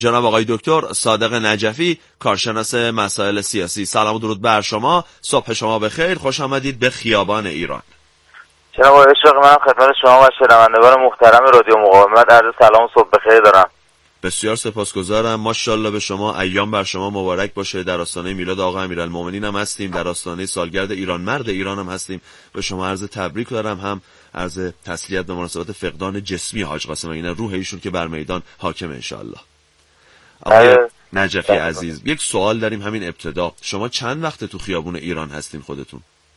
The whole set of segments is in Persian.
جناب آقای دکتر صادق نجفی، کارشناس مسائل سیاسی. سلام و درود بر شما، صبح شما بخیر، خوش آمدید به خیابان ایران. جناب آقای اشراقی، من خدمت شما و شنوندگان محترم رادیو مقاومت عرض سلام و صبح بخیر دارم. بسیار سپاسگزارم، ماشاءالله به شما، ایام بر شما مبارک باشه. در آستانه میلاد آقا امیرالمومنین هم هستیم، در آستانه سالگرد ایران مرد ایران هم هستیم. به شما عرض تبریک دارم، هم عرض تسلیت به مناسبت فقدان جسمی حاج قاسم، اینا روح ایشون که بر میدان حاکم انشالله. آقای نجفی عزیز، یک سوال داریم همین ابتدا، شما چند وقته تو خیابون ایران هستین خودتون؟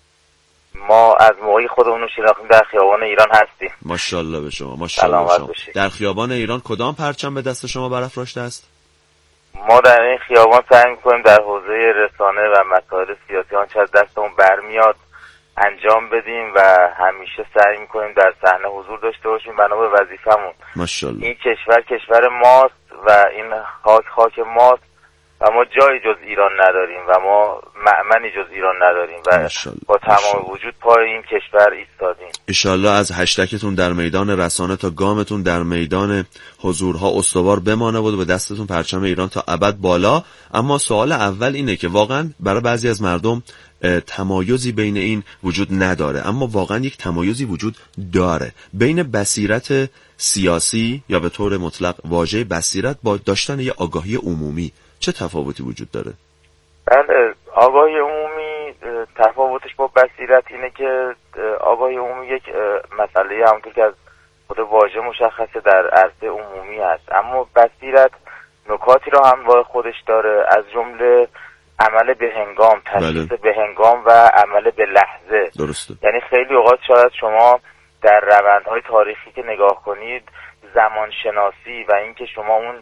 ما از موقعی خودمون رو شناختیم در خیابان ایران هستیم. ماشاءالله به شما، ماشاءالله به شما. در خیابان ایران کدام پرچم به دست شما برافراشته است؟ ما در این خیابان سعی می‌کنیم در حوزه رسانه و مسائل سیاسی آنچه از دستمون برمیاد انجام بدیم و همیشه سعی می‌کنیم در صحنه حضور داشته باشیم بنا به وظیفمون. ماشاءالله. این کشور ماست و این خاک ماست و ما جایی جز ایران نداریم و ما مأمنی جز ایران نداریم و با تمام وجود پای این کشور ایستادیم. انشالله از هشتکتون در میدان رسانه تا گامتون در میدان حضورها استوار بمانه و به دستتون پرچم ایران تا ابد بالا. اما سوال اول اینه که واقعا برای بعضی از مردم تمایزی بین این وجود نداره، اما واقعا یک تمایزی وجود داره بین بصیرت سیاسی یا به طور مطلق واژه بصیرت با داشتن یه آگاهی عمومی. چه تفاوتی وجود داره؟ بله، آگاهی عمومی تفاوتش با بصیرت اینه که آگاهی عمومی یک مسئله همونطور که از خود واژه مشخصه در عرصه عمومی هست، اما بصیرت نکاتی را همراه خودش داره، از جمله عمل به هنگام، تشخیص به هنگام و عمل به لحظه. درسته. یعنی خیلی اوقات شاید شما در روندهای تاریخی که نگاه کنید زمانشناسی و اینکه شما اون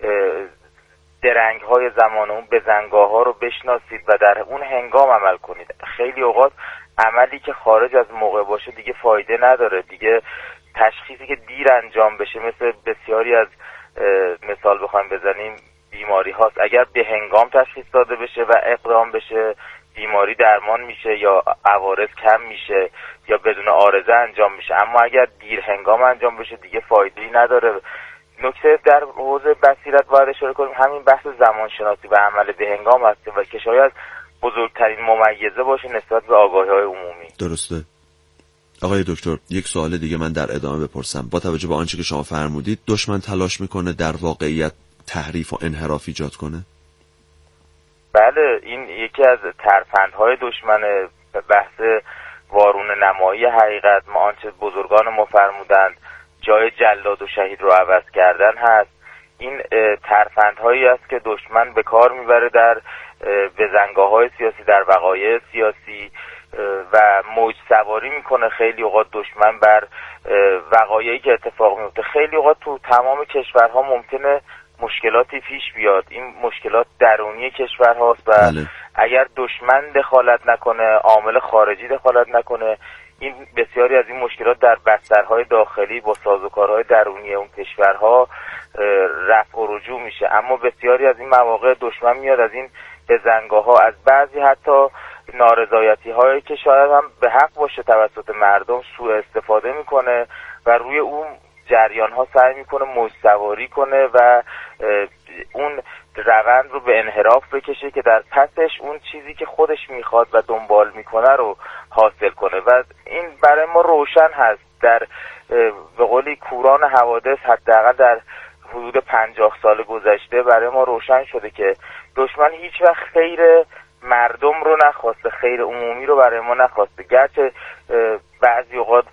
درنگ‌های زمان، اون بزنگاه‌ها رو بشناسید و در اون هنگام عمل کنید. خیلی اوقات عملی که خارج از موقع باشه دیگه فایده نداره، دیگه تشخیصی که دیر انجام بشه، مثل بسیاری از مثال بخوایم بزنیم بیماری هاست، اگر به هنگام تشخیص داده بشه و اقدام بشه بیماری درمان میشه یا عوارض کم میشه یا بدون عارضه انجام میشه، اما اگر دیر هنگام انجام بشه دیگه فایده‌ای نداره. نکته در حوزه بصیرت باید اشاره کنیم همین بحث زمانشناسی و عمل به هنگام هست و که شاید بزرگترین ممیزه باشه نسبت به آگاهی‌های عمومی. درسته. آقای دکتر، یک سوال دیگه من در ادامه بپرسم. با توجه به آنچه که شما فرمودید، دشمن تلاش میکنه در واقعیت تحریف و انحراف ایجاد کنه؟ بله، این یکی از ترفندهای دشمن، بحث وارون نمایی حقیقت. ما آنچه بزرگان ما فرمودند جای جلاد و شهید رو عوض کردن هست. این ترفندهایی است که دشمن به کار میبره در بزنگاه‌های سیاسی، در وقایع سیاسی و موج سواری میکنه خیلی اوقات دشمن بر وقایعی که اتفاق میفته. خیلی اوقات تو تمام کشورها ممکنه مشکلاتی پیش بیاد، این مشکلات درونی کشور هاست و اگر دشمن دخالت نکنه، عامل خارجی دخالت نکنه، این بسیاری از این مشکلات در بسترهای داخلی با سازوکارهای درونی اون کشورها رفع و رجوع میشه. اما بسیاری از این مواقع دشمن میاد از این بزنگاه‌ها، از بعضی حتی نارضایتی هایی که شاید هم به حق باشه توسط مردم سوء استفاده میکنه و روی اون جریان ها سعی میکنه موج سواری کنه و اون روند رو به انحراف بکشه که در پسش اون چیزی که خودش میخواد و دنبال میکنه رو حاصل کنه و این برای ما روشن هست. در به قولی کوران حوادث حداقل در حدود 50 سال گذشته برای ما روشن شده که دشمن هیچ وقت خیر مردم رو نخواسته، خیر عمومی رو برای ما نخواسته، گرچه بعضی اوقات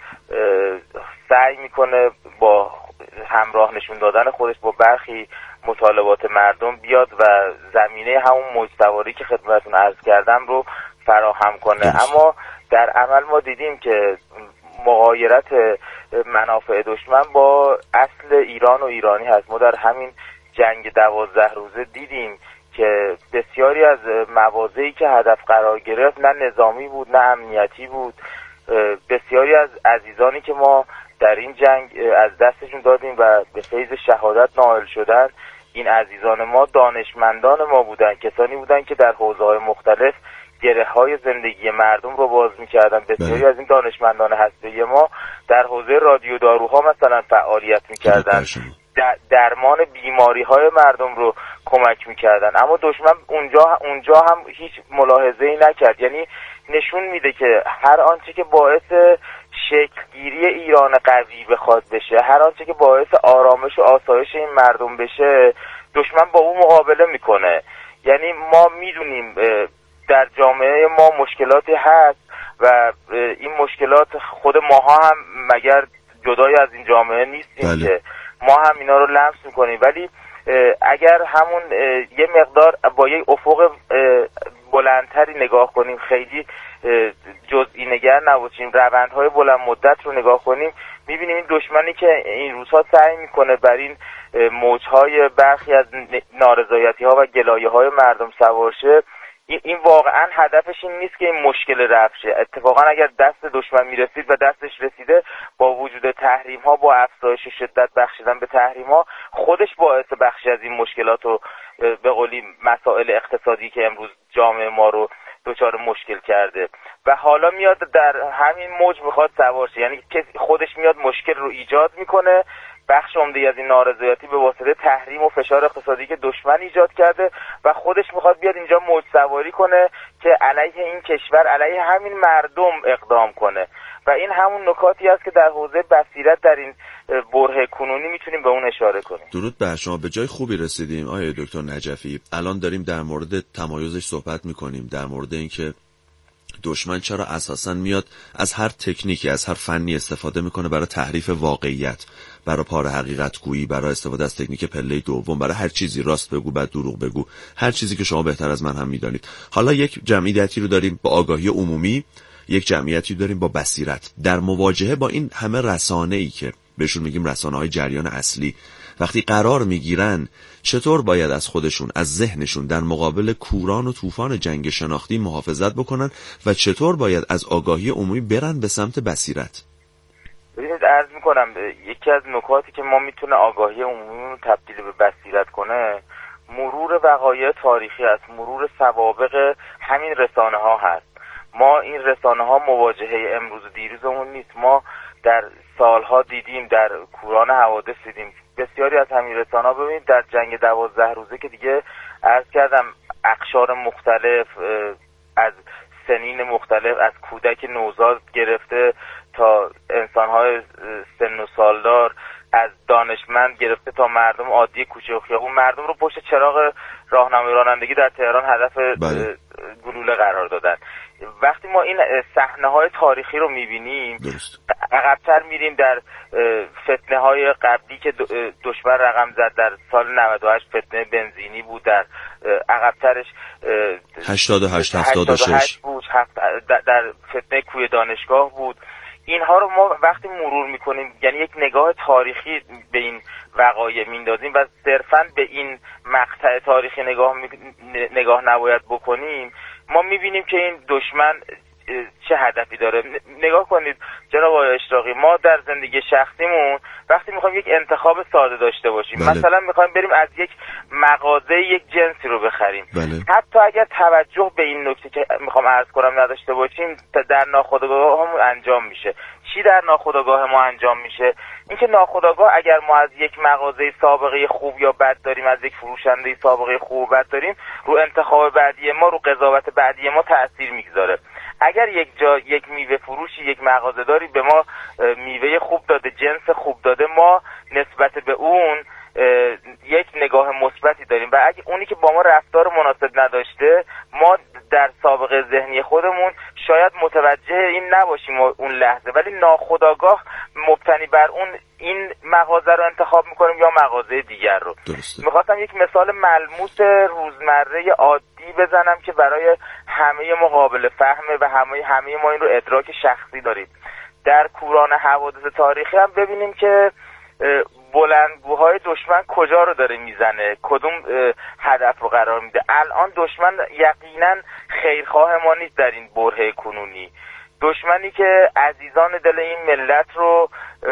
سعی میکنه با همراه نشون دادن خودش با برخی مطالبات مردم بیاد و زمینه همون موج سواری که خدمتتون عرض کردم رو فراهم کنه. اما در عمل ما دیدیم که مغایرت منافع دشمن با اصل ایران و ایرانی هست. ما در همین جنگ 12 روزه دیدیم که بسیاری از مواضعی که هدف قرار گرفت نه نظامی بود نه امنیتی بود. بسیاری از عزیزانی که ما در این جنگ از دستشون دادیم و به فیض شهادت نائل شدن، این عزیزان ما دانشمندان ما بودن، کسانی بودن که در حوزه‌های مختلف گره‌های زندگی مردم رو باز می‌کردن. بسیاری از این دانشمندان هسته‌ای ما در حوزه رادیو داروها مثلا فعالیت می‌کردن. درمان بیماری های مردم رو کمک میکردن. اما دشمن اونجا هم هیچ ملاحظه‌ای نکرد. یعنی نشون میده که هر آنچه که باعث شکلگیری ایران قوی بخواد بشه، هر آنچه که باعث آرامش و آسایش این مردم بشه، دشمن با اون مقابله میکنه. یعنی ما میدونیم در جامعه ما مشکلاتی هست و این مشکلات خود ماها هم مگر جدای از این جامعه نیستیم که ما هم اینا رو لمس میکنیم. ولی اگر همون یه مقدار با یه افق بلندتری نگاه کنیم، خیلی جزئی نگر نباشیم، روندهای بلند مدت رو نگاه کنیم، میبینیم این دشمنی که این روزها سعی میکنه بر این موجهای برخی از نارضایتی ها و گلایه های مردم سوار شه، این واقعا هدفش این نیست که این مشکل رفع شه. اتفاقا اگر دست دشمن میرسید و دستش رسیده، با وجود تحریم ها، با افزایش شدت بخشیدن به تحریم ها، خودش باعث بخشی از این مشکلات و به قولی مسائل اقتصادی که امروز جامعه ما رو دچار مشکل کرده و حالا میاد در همین موج میخواد سوار شه. یعنی خودش میاد مشکل رو ایجاد میکنه، بخش عمده از این نارضایتی به واسطه تحریم و فشار اقتصادی که دشمن ایجاد کرده و خودش میخواد بیاد اینجا موج سواری کنه که علیه این کشور، علیه همین مردم اقدام کنه و این همون نکاتی است که در حوزه بصیرت در این برهه کنونی میتونیم به اون اشاره کنیم. درود بر شما، به جای خوبی رسیدیم آقای دکتر نجفی. الان داریم در مورد تمایزش صحبت میکنیم، در مورد اینکه دشمن چرا اساساً میاد از هر تکنیکی، از هر فنی استفاده میکنه برای تحریف واقعیت، برای پاره حقیقت گویی، برای استفاده از تکنیک پله دوم، برای هر چیزی، راست بگو بعد دروغ بگو، هر چیزی که شما بهتر از من هم میدانید. حالا یک جمعیتی رو داریم با آگاهی عمومی، یک جمعیتی داریم با بصیرت. در مواجهه با این همه رسانه‌ای که بهشون میگیم رسانه‌های جریان اصلی، وقتی قرار میگیرن، چطور باید از خودشون، از ذهنشون در مقابل کوران و طوفان جنگ شناختی محافظت بکنن و چطور باید از آگاهی عمومی برن به سمت بصیرت؟ ببینید عرض میکنم یکی از نکاتی که ما میتونه آگاهی عمومی رو تبدیل به بصیرت کنه، مرور وقایع تاریخی است، مرور سوابق همین رسانه ها هست. ما این رسانه ها مواجهه امروز و دیروزمون نیست. ما در سالها دیدیم، در کوران حوادث دیدیم، بسیاری از همین رسانه ها ببینید در جنگ 12 روزه که دیگه عرض کردم اقشار مختلف، از سنین مختلف، از کودک نوزاد گرفته تا انسان‌های سن و سالدار، از دانشمند گرفته تا مردم عادی کوچه و خیابون، مردم رو پشت چراغ راهنمای رانندگی در تهران هدف گلوله قرار دادن. وقتی ما این صحنه‌های تاریخی رو می‌بینیم، عقب‌تر میریم در فتنه‌های قبلی که دشمن رقم زد. در سال 98 فتنه بنزینی بود، در عقب‌ترش 88 بود، در فتنه کوی دانشگاه بود. اینها رو ما وقتی مرور میکنیم، یعنی یک نگاه تاریخی به این وقایع میندازیم و صرفاً به این مقطع تاریخی نگاه نباید بکنیم، ما میبینیم که این دشمن چه هدفی داره. نگاه کنید جناب آقای اشراقی، ما در زندگی شخصیمون وقتی میخوایم یک انتخاب ساده داشته باشیم، مثلا میخوایم بریم از یک مغازه یک جنسی رو بخریم، حتی اگر توجه به این نکته که میخوام عرض کنم نداشته باشیم، در ناخودآگاه همون انجام میشه. چی در ناخودآگاه ما انجام میشه؟ اینکه ناخودآگاه اگر ما از یک مغازه سابقه خوب یا بد داریم، از یک فروشنده سابقه خوب و بد داریم، رو انتخاب بعدی ما، رو قضاوت بعدی ما تأثیر میگذاره. اگر یک میوه فروشی، یک مغازه داری به ما میوه خوب داده، جنس خوب داده، ما نسبت به اون یک نگاه مثبتی داریم و اگه اونی که با ما رفتار مناسب نداشته، ما در سابقه ذهنی خودمون شاید متوجه این نباشیم اون لحظه، ولی ناخودآگاه مبتنی بر اون این مغازه رو انتخاب میکنیم یا مغازه دیگر رو. میخواستم یک مثال ملموس روزمره عادی بزنم که برای همه ما قابل فهمه و همه ما این رو ادراک شخصی داریم. در کوران حوادث تاریخی هم ببینیم که بلندگوهای دشمن کجا رو داره میزنه، کدوم هدف رو قرار میده. الان دشمن یقینا خیرخواه ما نیست. در این برهه کنونی دشمنی که عزیزان دل این ملت رو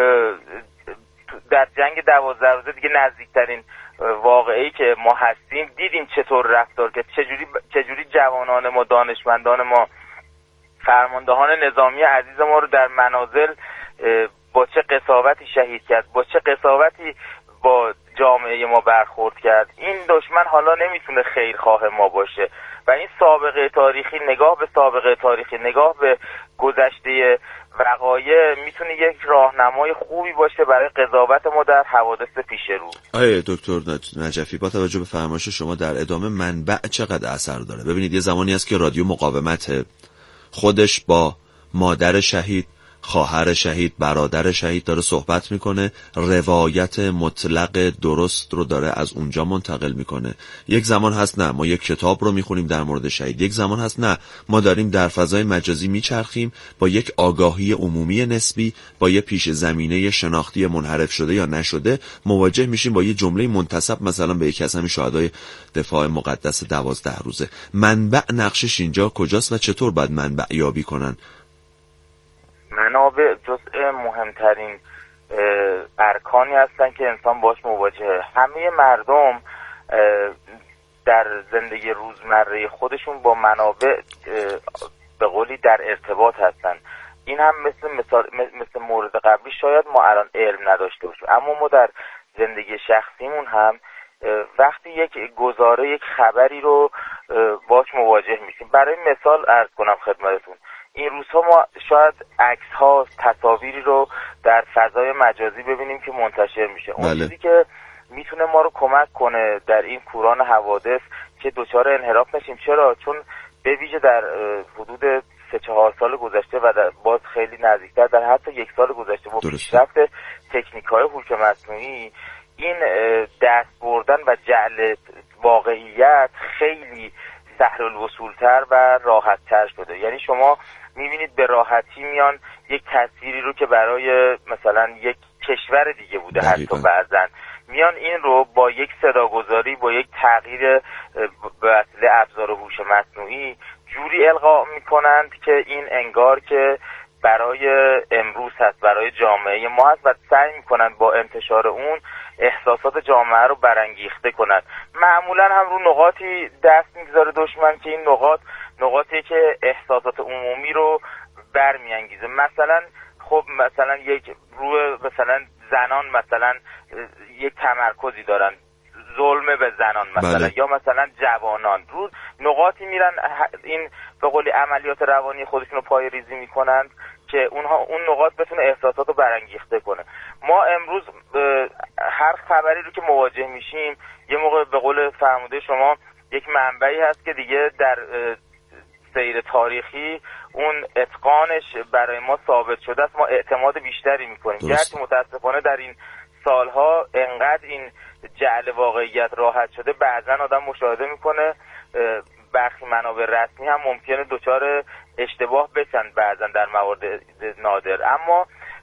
در جنگ 12 روزه دیگه نزدیکترین واقعی که ما هستیم دیدیم چطور رفتار کرد، چجوری جوانان ما، دانشمندان ما، فرماندهان نظامی عزیز ما رو در منازل با چه قساوتی شهید کرد، با چه قساوتی با جامعه ما برخورد کرد. این دشمن حالا نمیتونه خیرخواه ما باشه و این سابقه تاریخی، نگاه به سابقه تاریخی، نگاه به گذشته وقایع میتونه یک راهنمای خوبی باشه برای قضاوت ما در حوادث پیش رو. آقای دکتر نجفی، با توجه به فرمایش شما در ادامه، منبع چقدر اثر داره؟ ببینید یه زمانی هست که رادیو مقاومت خودش با مادر شهید، خواهر شهید، برادر شهید داره صحبت میکنه، روایت مطلق درست رو داره از اونجا منتقل میکنه. یک زمان هست نه ما یک کتاب رو میخونیم در مورد شهید، یک زمان هست نه ما داریم در فضای مجازی میچرخیم با یک آگاهی عمومی نسبی، با یک پیش زمینه شناختی منحرف شده یا نشده مواجه میشیم با یه جمله منتسب مثلا به یکی از همین شهدای دفاع مقدس 12 روزه. منبع نقشش اینجا کجاست و چطور باید منبع یابی کنن؟ منابع جزء مهمترین ارکانی هستن که انسان باش مواجهه. همه مردم در زندگی روزمره خودشون با منابع به قولی در ارتباط هستن. این هم مثل مورد قبلی شاید ما الان علم نداشته باشیم، اما ما در زندگی شخصیمون هم وقتی یک گزاره، یک خبری رو باش مواجه میشیم. برای مثال عرض کنم خدمتتون، این روزها ما شاید عکس ها، تصاویری رو در فضای مجازی ببینیم که منتشر میشه. اون چیزی که میتونه ما رو کمک کنه در این کوران حوادث که دچار انحراف نشیم. چرا؟ چون به ویژه در حدود 3-4 سال گذشته و در باز خیلی نزدیکتر در حتی 1 سال گذشته با پیشرفت تکنیک‌های هوش مصنوعی، این دست بردن و جعل واقعیت خیلی سهل الوصول‌تر و راحت‌تر شده. یعنی شما می‌بینید به راحتی میان یک تصویری رو که برای مثلا یک کشور دیگه بوده حتی بعضن میان این رو با یک صداگذاری، با یک تغییر به وسیله ابزار هوش مصنوعی جوری القا میکنند که این انگار که برای امروز هست، برای جامعه ما هست و سعی میکنند با انتشار اون احساسات جامعه رو برانگیخته کنند. معمولا هم رو نقاطی دست میگذاره دشمن که این نقاطی که احساسات عمومی رو برمیانگیزه. مثلا خب مثلا یک روی مثلا زنان مثلا یک تمرکزی دارن، ظلم به زنان مثلا یا مثلا جوانان، رو نقاطی میرن این به قولی عملیات روانی خودشون رو پای ریزی میکنن که اون نقاط بتونه احساسات رو برانگیخته کنه. ما امروز هر خبری رو که مواجه میشیم یه موقع به قول فرموده شما یک منبعی هست که دیگه در سیر تاریخی اون اتقانش برای ما ثابت شده است، ما اعتماد بیشتری میکنیم. گرچه متاسفانه در این سالها انقدر این جعل واقعیت راحت شده، بعضا آدم مشاهده میکنه برخی منابع رسمی هم ممکنه دچار اشتباه بشن بعضا در موارد نادر. اما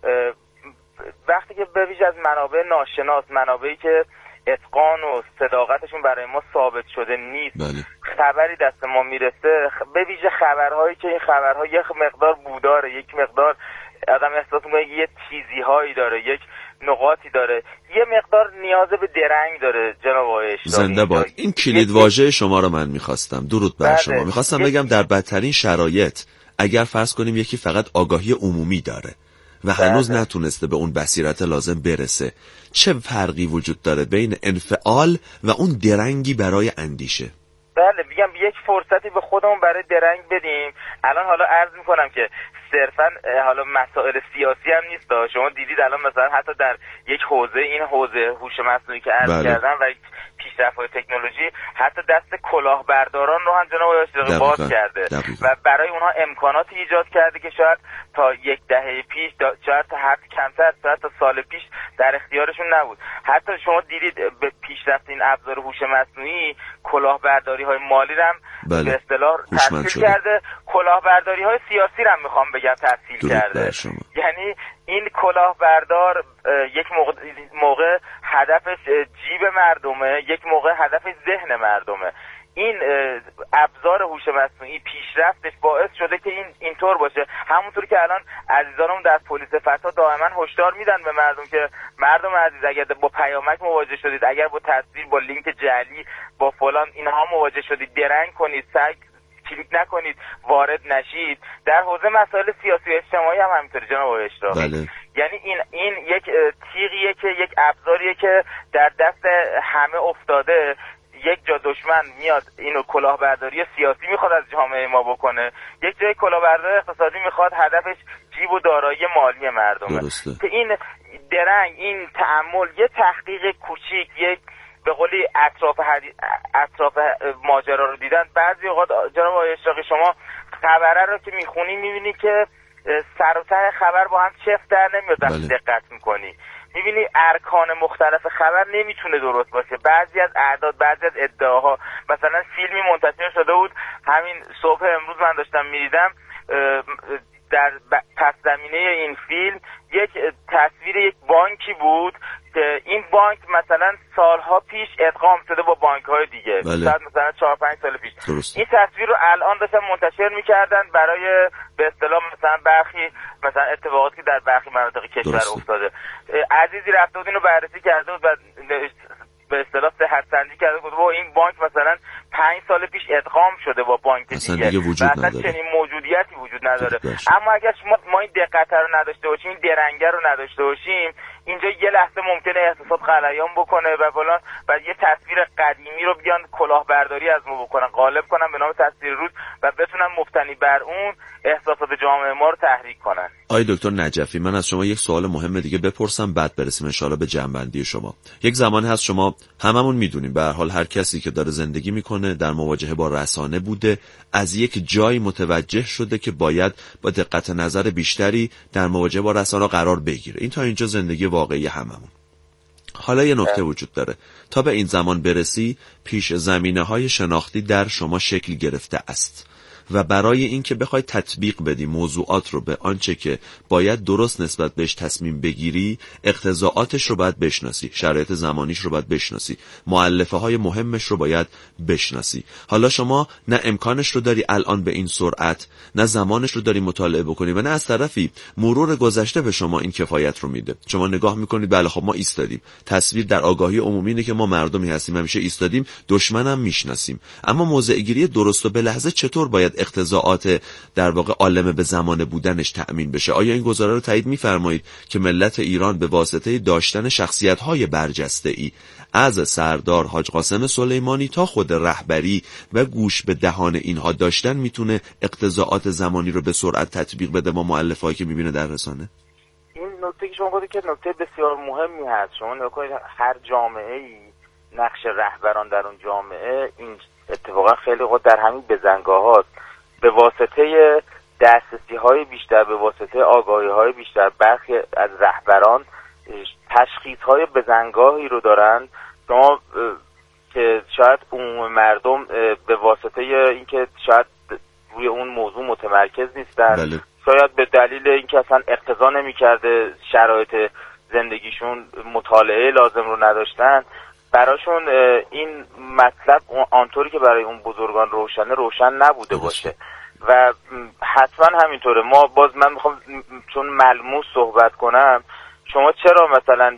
وقتی که به ویژه از منابع ناشناس، منابعی که اتقان و صداقتشون برای ما ثابت شده نیست، خبری دست ما میرسه، به ویژه خبرهایی که این خبرها یک مقدار بوداره، یک مقدار آدم احساس میکنه یه چیزی هایی داره، یک نقاطی داره، یه مقدار نیاز به درنگ داره. جناب آقای اشتاری، زنده باد. این کلید واژه شما رو من میخواستم. درود بر شما. میخواستم بگم در بدترین شرایط اگر فرض کنیم یکی فقط آگاهی عمومی داره و هنوز نتونسته به اون بصیرت لازم برسه، چه فرقی وجود داره بین انفعال و اون درنگی برای اندیشه؟ بله، میگم یک فرصتی به خودمون برای درنگ بدیم. الان حالا عرض میکنم که صرفا حالا مسائل سیاسی هم نیست. شما دیدید الان مثلا حتی در یک حوزه، این حوزه هوش مصنوعی که عرض کردم و پیشرفت‌های تکنولوژی، حتی دست کلاهبرداران رو هم جناب آقای باز کرده و برای اونها امکاناتی ایجاد کرده که شاید تا 10 دهه پیش، شاید تا حد کمتر، شاید تا سال پیش در اختیارشون نبود. حتی شما دیدید به پیشرفت این ابزار هوش مصنوعی کلاهبرداری‌های مالی رو هم به اصطلاح تسهیل کرده، کلاهبرداری‌های سیاسی رو هم میخوام بگم تسهیل کرده. یعنی این کلاهبردار یک موقع هدفش جیب مردمه، یک موقع هدفش ذهن مردمه. این ابزار هوش مصنوعی پیشرفتش باعث شده که اینطور باشه. همونطور که الان عزیزانم در پلیس فتا دائما هشدار میدن به مردم که مردم عزیز اگر با پیامک مواجه شدید، اگر با تصویر، با لینک جعلی، با فلان اینها مواجه شدید، درنگ کنید، سعی کلیک نکنید وارد نشید. در حوزه مسائل سیاسی و اجتماعی هم همینطوره جناب آقای اشراقی. بله. یعنی این یک تیغیه که یک ابزاریه که در دست همه افتاده. یک جا دشمن میاد اینو کلاهبرداری سیاسی میخواد از جامعه ما بکنه، یک جای کلاهبرداری اقتصادی میخواد هدفش جیب و دارایی مالی مردمه. که این درنگ، این تأمل، یه تحقیق کوچیک، یک به قولی اطراف ماجرا رو دیدن. بعضی اوقات جناب آقای اشراقی شما خبره رو که میخونی میبینی که سر و ته خبر با هم چفت در نمیاد وقتی دقت میکنی. میبینی ارکان مختلف خبر نمیتونه درست باشه. بعضی از اعداد، بعضی از ادعاها، مثلا فیلمی منتشر شده بود همین صبح امروز من داشتم میدیدم، در پس زمینه این فیلم یک تصویر یک بانکی بود که این بانک مثلا سالها پیش ادغام شده با بانک‌های دیگه، مثلا 4-5 سال پیش. این تصویر رو الان داشتن منتشر میکردن برای به اصطلاح مثلا برخی مثلا اتفاقاتی که در برخی مناطق کشور افتاده. عزیزی رفته بود اینو بررسی کرده بود و به اصطلاح صحت‌سنجی کرده بود و این بانک مثلا 5 سال پیش ادغام شده با بانک دیگه و اصلا چنین موجودیتی وجود نداره. اما اگر ما این دقت رو نداشته باشیم، این درنگه رو نداشته باشیم، اینجا یه لحظه ممکنه احساسات غلیان بکنه و فلان و یه تصویر قدیمی رو بیان کلاهبرداری از ما بکنن، غالب کنن به نام تصویر روز و بتونن مبتنی بر اون احساسات جامعه ما رو تحریک کنن. آقای دکتر نجفی، من از شما یک سوال مهم دیگه بپرسم بعد برسیم ان شاءالله به جنبندی شما. یک زمانی هست شما هممون میدونیم به هر حال هر کسی که داره زندگی میکنه در مواجهه با رسانه بوده، از یک جایی متوجه شده که باید با دقت نظر بیشتری در مواجهه با رسانه قرار بگیره. این تا اینجا زندگی واقعی هممون. حالا یه نکته وجود داره. تا به این زمان برسی پیش زمینه‌های شناختی در شما شکل گرفته است و برای اینکه بخوای تطبیق بدی موضوعات رو به آنچه که باید درست نسبت بهش تصمیم بگیری، اقتضاعاتش رو باید بشناسی، شرایط زمانیش رو باید بشناسی، مؤلفه های مهمش رو باید بشناسی. حالا شما نه امکانش رو داری الان به این سرعت، نه زمانش رو داری مطالعه بکنی و نه از طرفی مرور گذشته به شما این کفایت رو میده. شما نگاه میکنید بله خب ما ایستادیم، تصویر در آگاهی عمومی اینه که ما مردمی هستیم، همیشه ایستادیم، دشمنم میشناسیم. اما موضع‌گیری درست و به لحظه چطور باید اقتضاعات در واقع عالمه به زمان بودنش تأمین بشه؟ آیا این گزاره رو تایید می‌فرمایید که ملت ایران به واسطه داشتن شخصیت‌های برجسته‌ای از سردار حاج قاسم سلیمانی تا خود رهبری و گوش به دهان اینها داشتن میتونه اقتضاعات زمانی رو به سرعت تطبیق بده با مؤلفه‌ای که می‌بینه در رسانه؟ این نکته که شما گفتید که نکته بسیار مهمی هست. شما نگاه کنید هر جامعه‌ای نقش رهبران در اون جامعه این اتفاقا خیلی خود در همین بزنگاه‌هاست. به واسطه دسترسی‌های بیشتر، به واسطه آگاهی‌های بیشتر، برخی از رهبران تشخیص‌های بزنگاهی رو دارن شما که شاید عموم مردم به واسطه اینکه شاید روی اون موضوع متمرکز نیستن، بله. شاید به دلیل اینکه اصلا اقتضا نمی‌کرده شرایط زندگیشون مطالعه لازم رو نداشتن، براشون این مطلب آنطوری که برای اون بزرگان روشن نبوده باشه و حتما همینطوره. ما من میخوام چون ملموس صحبت کنم، شما چرا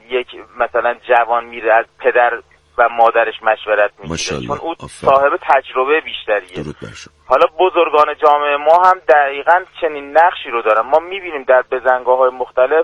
مثلا جوان میره از پدر و مادرش مشورت میگیره؟ چون او صاحب تجربه بیشتریه. حالا بزرگان جامعه ما هم دقیقاً چنین نقشی رو دارن. ما میبینیم در بزنگاه‌های مختلف،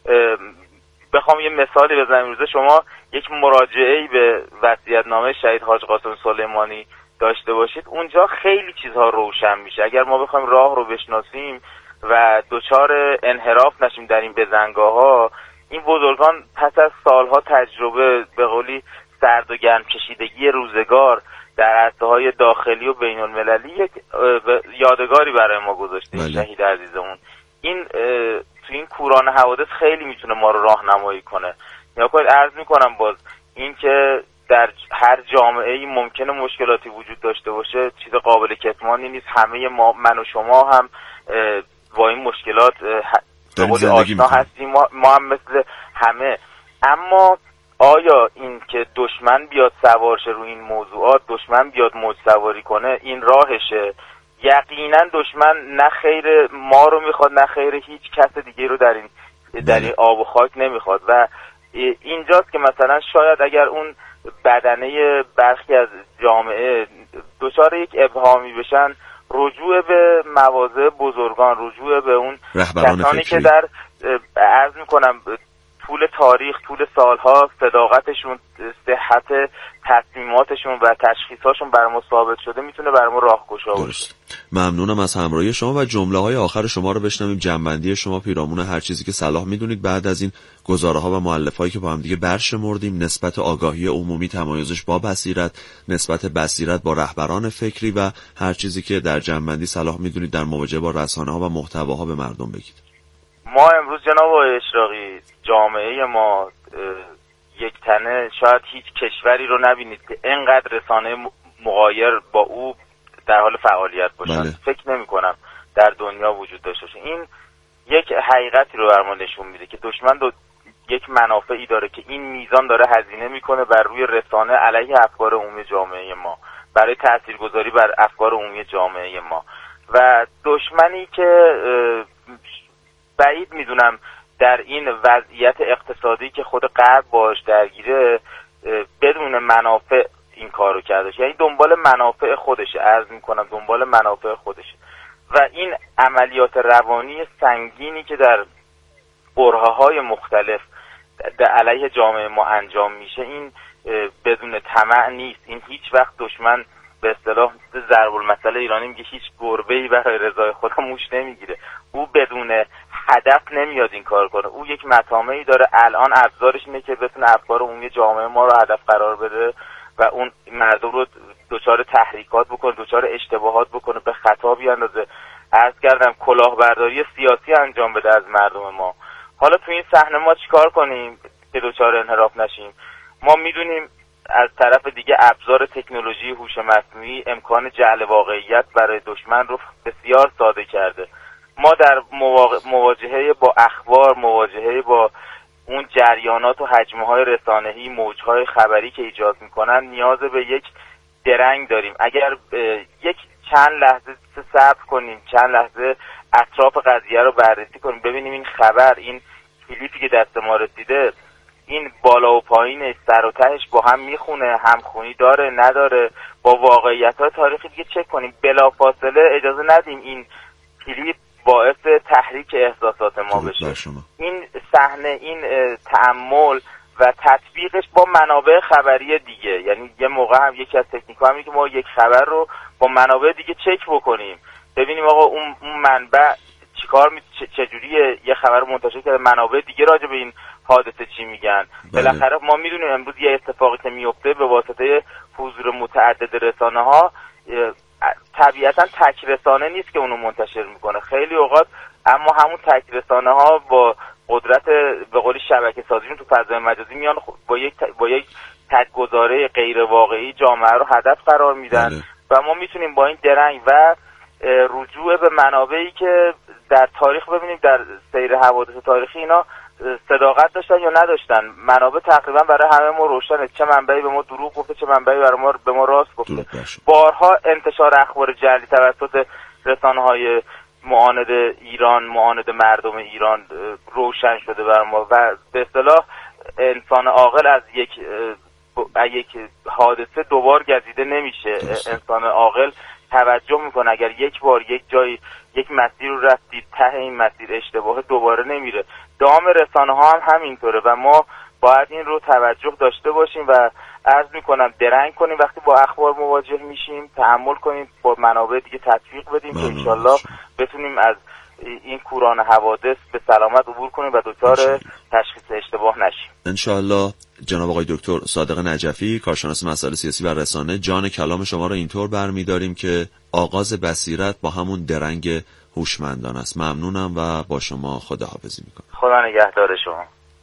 بخوام یه مثالی بزنم، روزه شما یک مراجعه‌ای به وصیت‌نامه شهید حاج قاسم سلیمانی داشته باشید، اونجا خیلی چیزها روشن میشه. اگر ما بخوایم راه رو بشناسیم و دچار انحراف نشیم در این بزنگاه‌ها، این بزرگان پس از سالها تجربه، به قولی سرد و گرم کشیدگی روزگار در عرصه‌های داخلی و بین‌المللی، یک یادگاری برای ما گذاشته. شهید عزیزمون این تو این کوران حوادث خیلی میتونه ما رو راهنمایی کنه. یا کنید عرض میکنم باز این که در هر جامعه‌ای ممکنه مشکلاتی وجود داشته باشه، چیز قابل کتمانی نیست. همه ما، من و شما هم با این مشکلات آشنا هستیم، ما هم مثل همه. اما آیا این که دشمن بیاد سوار شه روی این موضوعات، دشمن بیاد موج سواری کنه، این راهشه؟ یقینا دشمن نه خیر ما رو میخواد، نه خیر هیچ کس دیگه رو در این آب و خاک نمیخواد. و اینجاست که مثلا شاید اگر اون بدنه برخی از جامعه دچار یک ابهامی بشن، رجوع به مواضع بزرگان، رجوع به اون کسانی که در عرض میکنم طول تاریخ، طول سالها صداقتشون، صحت تصمیماتشون و تشخیصاشون بر ما ثابت شده، میتونه بر ما راهگشا باشه. ممنونم از همراهی شما و جمله های آخر شما رو بشنویم، جنبندی شما پیرامون هر چیزی که صلاح میدونید بعد از این گزاره ها و مؤلفه هایی که با هم دیگه برشمردیم، نسبت آگاهی عمومی تمایزش با بصیرت، نسبت بصیرت با رهبران فکری و هر چیزی که در جنبندی صلاح میدونید در مواجهه با رسانه ها و محتواها به مردم بگید. ما امروز جناب آقای اشراقی، جامعه ما یک تنه، شاید هیچ کشوری رو نبینید که اینقدر رسانه مغایر با او در حال فعالیت باشن. بله. فکر نمی کنم در دنیا وجود داشته باشه. این یک حقیقتی رو بر ما نشون میده که دشمن یک منافعی داره که این میزان داره هزینه میکنه بر روی رسانه علیه افکار عمومی جامعه ما، برای تاثیرگذاری بر افکار عمومی جامعه ما، و دشمنی که بعید میدونم در این وضعیت اقتصادی که خود غرب باش درگیره بدون منافع این کارو کرده، یعنی دنبال منافع خودشه، عرض میکنم دنبال منافع خودشه. و این عملیات روانی سنگینی که در برهه‌های مختلف در علیه جامعه ما انجام میشه، این بدون طمع نیست. این هیچ وقت دشمن به اصطلاح ضرب المثل ایرانی میگه هیچ گربه‌ای برای رضای خودم موش نمیگیره. او بدون هدف نمیاد این کار کنه. او یک مطامعی داره، الان ابزارش اینه که بتونه افکار عمومی جامعه ما رو هدف قرار بده و اون مردم رو دچار تحریکات بکنه، دچار اشتباهات بکنه، به خطا بیاندازه. عرض کردم کلاهبرداری سیاسی انجام بده از مردم ما. حالا تو این صحنه ما چیکار کنیم که دچار انحراف نشیم؟ ما میدونیم از طرف دیگه ابزار تکنولوژی هوش مصنوعی امکان جعل واقعیت برای دشمن رو بسیار ساده کرده. ما در مواجهه با اخبار، مواجهه با اون جریانات و حجم‌های رسانه‌ای، موج‌های خبری که ایجاد می‌کنن، نیاز به یک درنگ داریم. اگر یک چند لحظه صبر کنیم، چند لحظه اطراف قضیه رو بررسی کنیم، ببینیم این خبر، این کلیپی که دست ما رسیده، این بالا و پایین سر و تهش با هم میخونه، همخونی داره نداره، با واقعیت‌های تاریخی دیگه چک کنیم. بلافاصله اجازه ندیم این کلیپ باعث تحریک احساسات ما بشه. این صحنه، این تأمل و تطبیقش با منابع خبری دیگه، یعنی یه موقع هم یکی از تکنیک‌ها همینه که ما یک خبر رو با منابع دیگه چک بکنیم، ببینیم آقا اون منبع چیکار چجوریه یه خبر رو منتشر کرده، منابع دیگه راجع به این حادثه چی میگن. بالاخره ما میدونیم امروز یه اتفاقی که میفته به واسطه حضور متعدد رسانه‌ها، طبیعتا تک رسانه نیست که اونو منتشر میکنه خیلی اوقات، اما همون تک رسانه ها با قدرت به قولی شبکه سازیشون تو فضای مجازی میان با یک تک‌گذاره غیر واقعی جامعه رو هدف قرار میدن. بله. و ما میتونیم با این درنگ و رجوع به منابعی که در تاریخ ببینیم در سیر حوادث تاریخی اینا صداقت داشتن یا نداشتن. منابع تقریبا برای همه ما روشنه، چه منبعی به ما دروغ گفته، چه منبعی به ما راست گفته. بارها انتشار اخبار جعلی توسط رسانه‌های معاند ایران، معاند مردم ایران روشن شده بر ما و به اصطلاح انسان عاقل از یک حادثه دوبار گزیده نمیشه. انسان عاقل توجه میکنه اگر یک بار یک جایی یک مسیر رو رفتید ته این مسیر اشتباه دوباره نمیره. دام رسانه ها هم همینطوره و ما باید این رو توجه داشته باشیم و عرض میکنم درنگ کنیم وقتی با اخبار مواجه میشیم، تحمل کنیم، با منابع دیگه تطبیق بدیم که انشالله بتونیم از این کوران حوادث به سلامت عبور کنیم و دچار تشخیص اشتباه نشیم انشالله. جناب آقای دکتر صادق نجفی، کارشناس مسائل سیاسی و رسانه، جان کلام شما رو اینطور برمی‌داریم که آغاز بصیرت با همون درنگ هوشمندان است. ممنونم و با شما خداحافظی میکنم. خدا نگهدار شما.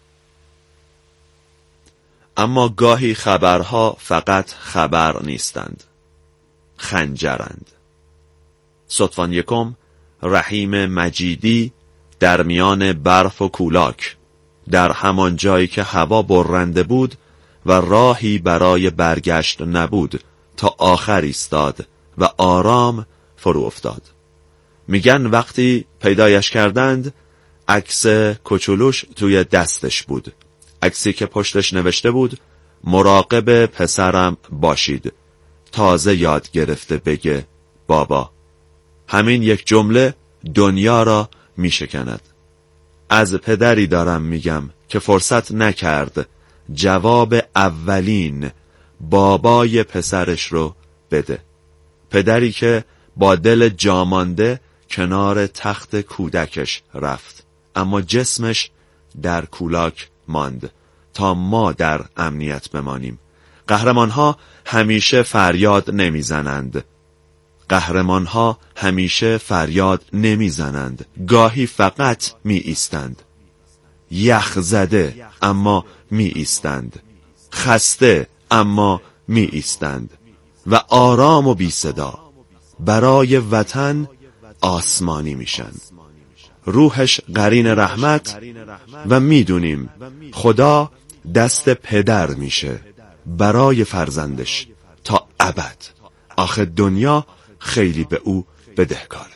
اما گاهی خبرها فقط خبر نیستند، خنجرند. صدفان یکم، رحیم مجیدی، در میان برف و کولاک، در همان جایی که هوا برنده بود و راهی برای برگشت نبود، تا آخر ایستاد و آرام فرو افتاد. میگن وقتی پیدایش کردند عکس کوچولوش توی دستش بود، عکسی که پشتش نوشته بود مراقب پسرم باشید، تازه یاد گرفته بگه بابا. همین یک جمله دنیا را می شکند. از پدری دارم میگم که فرصت نکرد جواب اولین بابای پسرش رو بده. پدری که با دل جامانده کنار تخت کودکش رفت، اما جسمش در کولاک ماند تا ما در امنیت بمانیم. قهرمانها همیشه فریاد نمیزنند. قهرمانها همیشه فریاد نمیزنند. گاهی فقط می ایستند. یخ زده اما می ایستند. خسته اما می ایستند. و آرام و بی صدا برای وطن آسمانی میشن. روحش قرین رحمت و میدونیم خدا دست پدر میشه برای فرزندش تا ابد. آخه دنیا خیلی به او بدهکاره.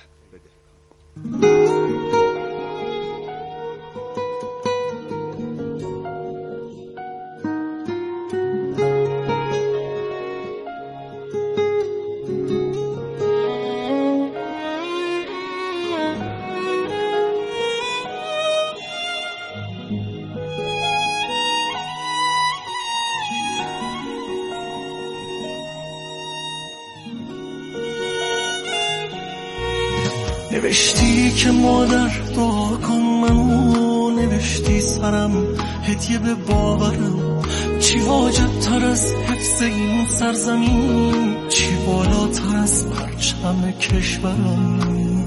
نوشتی که مادر دعا کن منو، نوشتی سرم هدیه به باورم. چی واجب تر از حفظ این سرزمین، چی بالاتر از پرچم کشورم.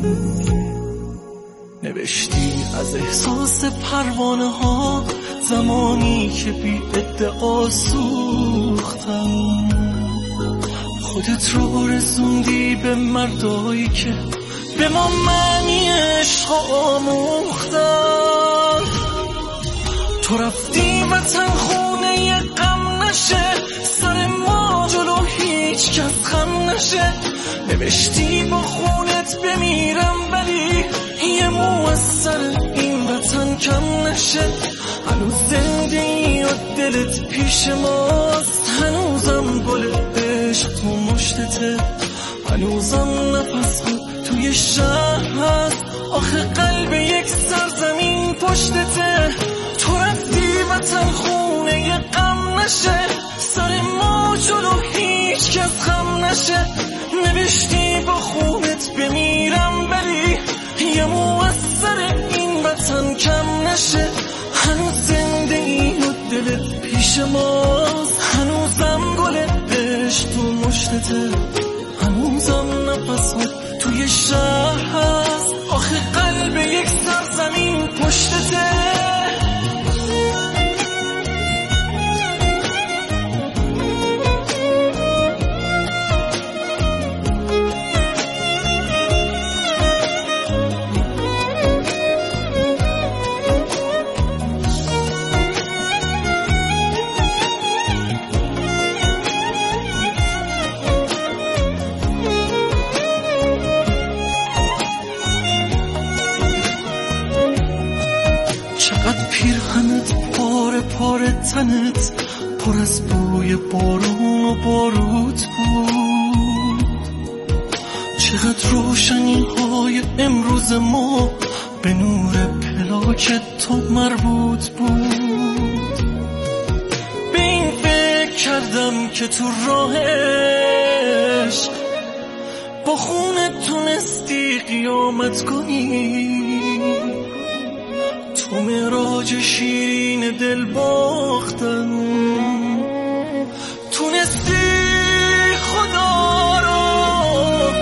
نوشتی از احساس پروانه ها زمانی که بی ادعا سوختم. خودت رو رسوندی به مردایی که به ما معنی عشق آموختن. تو رفتی وطن خونه غم نشه، سر ما جلو هیچ کس خم نشه. نوشتی با خونت بمیرم ولی یه مو از سر این وطن کم نشه. هنوز زنده ای و دلت پیش ماست، هنوزم گل عشق تو مشتته، هنوزم نفس توی شهر هست. آخه قلب یک سرزمین پشتته. تو رفتی وطن خونه غم نشه، سر ما جلو هیچ کس خم نشه. نوشتی با خونت بمیرم ولی یه مو از سر این وطن کم نشه. هنوز زنده این و دلت پیش ماست، هنوزم گل عشق تو مشتته، هنوزم نفس توی شهر هست. آخه قلب یک سرزمین پشتته. چقدر پیرهنت پاره پاره تنت پر از بوی بارون و باروت بود. چقدر روشنی های امروز ما به نور پلاک تو مربوط بود. به این فکر کردم که تو راهش با خونت تونستی قیامت کنی. تو معراج شیرین دل باختن تونستی خدا را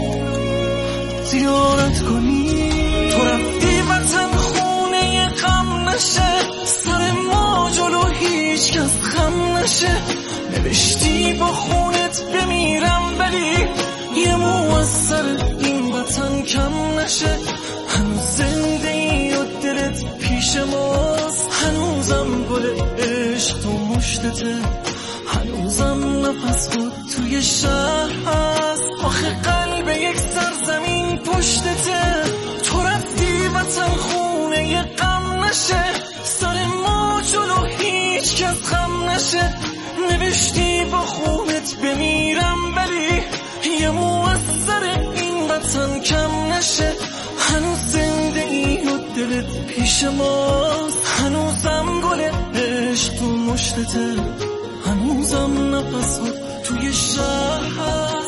زیارت کنی. تو رفتی وطن خونه غم نشه، سر ما جلو هیچ کس خم نشه. نوشتی با خونت بمیرم ولی یه مو از سر این وطن کم نشه. هنوز زنده ای و دلت پیش ماست، هنوزم گل عشق تو مشتته، هنوزم نفس خود توی شهر هست. آخه قلب یک سرزمین پشتته. تو رفتی وطن خونه غم نشه، سر ما جلو هیچ کس خم نشه. نوشتی با خونت بمیرم ولی یه مو از سر این وطن عشقته هنوزم نفسات